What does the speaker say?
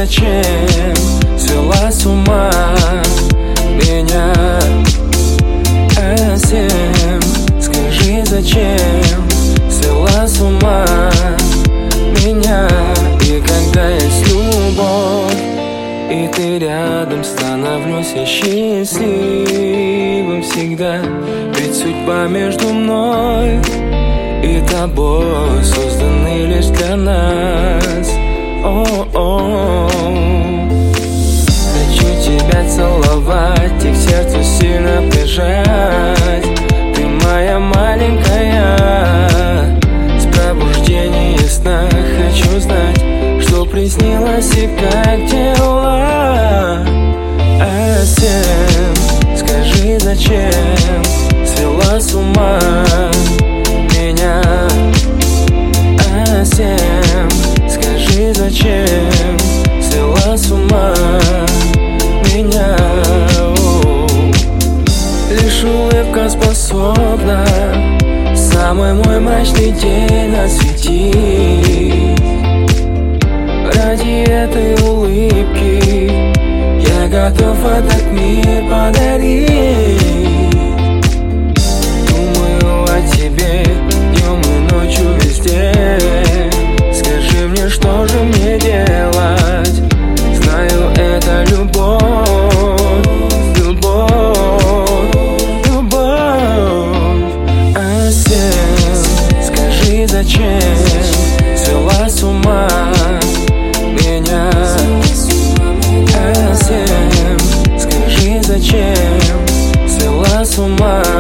зачем свела с ума меня? Скажи, зачем свела с ума меня? И когда есть любовь, и ты рядом, становлюсь я счастливым всегда. Ведь судьба между мной и тобой созданы лишь для нас. Хочу тебя целовать и к сердцу сильно прижать. Ты моя маленькая, с пробуждения сна хочу знать, что приснилось и как дела. Скажи, зачем свела с ума меня? Скажи, зачем свела с ума меня? Лишь улыбка способна самый мой мрачный день осветить. Ради этой улыбки я готов этот мир подарить. Думаю о тебе днем и ночью везде. Скажи мне, что же мне делать? Знаю, это любовь, любовь, любовь. Скажи, зачем свела с ума меня? Скажи, зачем свела с ума